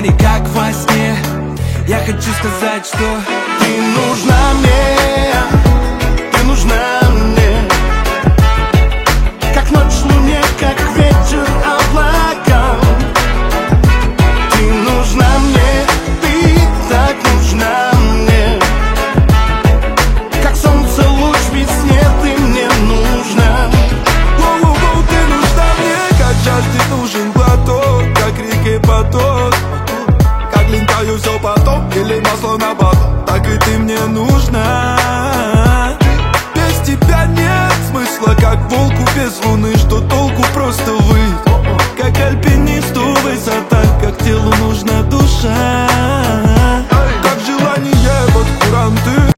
не как во сне. Я хочу сказать, что ты нужна мне.